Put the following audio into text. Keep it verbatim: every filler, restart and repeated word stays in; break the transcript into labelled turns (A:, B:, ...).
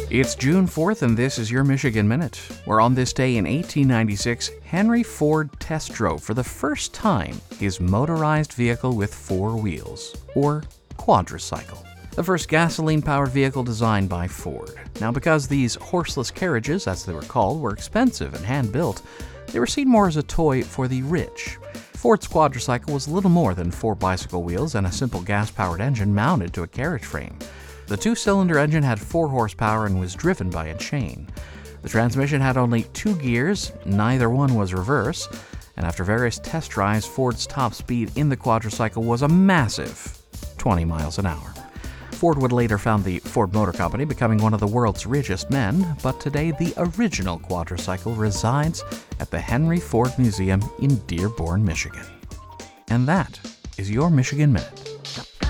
A: It's June fourth, and this is your Michigan Minute, where on this day in eighteen ninety-six, Henry Ford test drove for the first time his motorized vehicle with four wheels, or quadricycle. The first gasoline-powered vehicle designed by Ford. Now, because these horseless carriages, as they were called, were expensive and hand-built, they were seen more as a toy for the rich. Ford's quadricycle was little more than four bicycle wheels and a simple gas-powered engine mounted to a carriage frame. The two-cylinder engine had four horsepower and was driven by a chain. The transmission had only two gears, neither one was reverse, and after various test drives, Ford's top speed in the quadricycle was a massive twenty miles an hour. Ford would later found the Ford Motor Company, becoming one of the world's richest men, but today the original quadricycle resides at the Henry Ford Museum in Dearborn, Michigan. And that is your Michigan Minute.